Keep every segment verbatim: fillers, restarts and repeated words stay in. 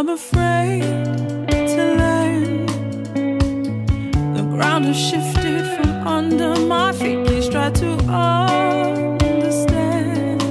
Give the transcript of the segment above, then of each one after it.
I'm afraid to learn. The ground has shifted from under my feet. Please try to understand.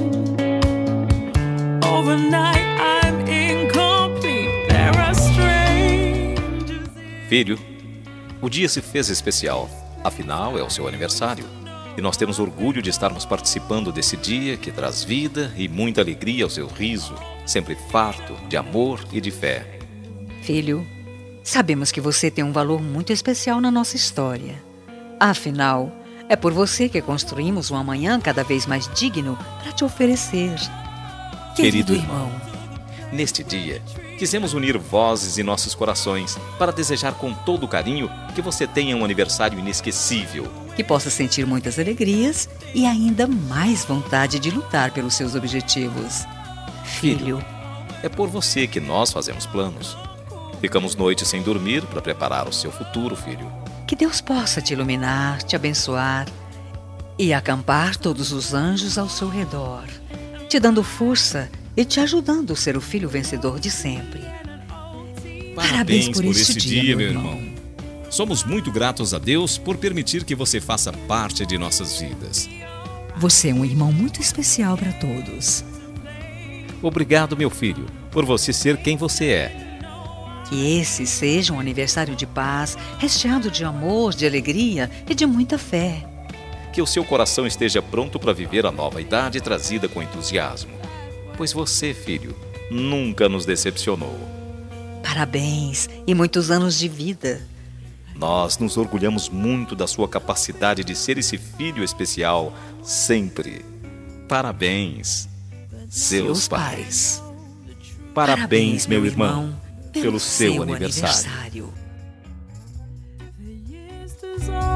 Overnight I'm incomplete. There are strangers. Filho, o dia se fez especial. Afinal, é o seu aniversário. E nós temos orgulho de estarmos participando desse dia que traz vida e muita alegria ao seu riso, sempre farto de amor e de fé. Filho, sabemos que você tem um valor muito especial na nossa história. Afinal, é por você que construímos um amanhã cada vez mais digno para te oferecer. Querido irmão, neste dia, quisemos unir vozes e nossos corações para desejar com todo carinho que você tenha um aniversário inesquecível. Que possa sentir muitas alegrias e ainda mais vontade de lutar pelos seus objetivos. Filho, é por você que nós fazemos planos. Ficamos noites sem dormir para preparar o seu futuro, filho. Que Deus possa te iluminar, te abençoar e acampar todos os anjos ao seu redor, te dando força e te ajudando a ser o filho vencedor de sempre. Parabéns, Parabéns por, por este dia, dia, meu irmão. irmão. Somos muito gratos a Deus por permitir que você faça parte de nossas vidas. Você é um irmão muito especial para todos. Obrigado, meu filho, por você ser quem você é. Que esse seja um aniversário de paz, recheado de amor, de alegria e de muita fé. Que o seu coração esteja pronto para viver a nova idade trazida com entusiasmo. Pois você, filho, nunca nos decepcionou. Parabéns e muitos anos de vida. Nós nos orgulhamos muito da sua capacidade de ser esse filho especial sempre. Parabéns, seus, seus pais. pais. Parabéns, Parabéns, meu irmão, irmão pelo, pelo seu, seu aniversário. aniversário.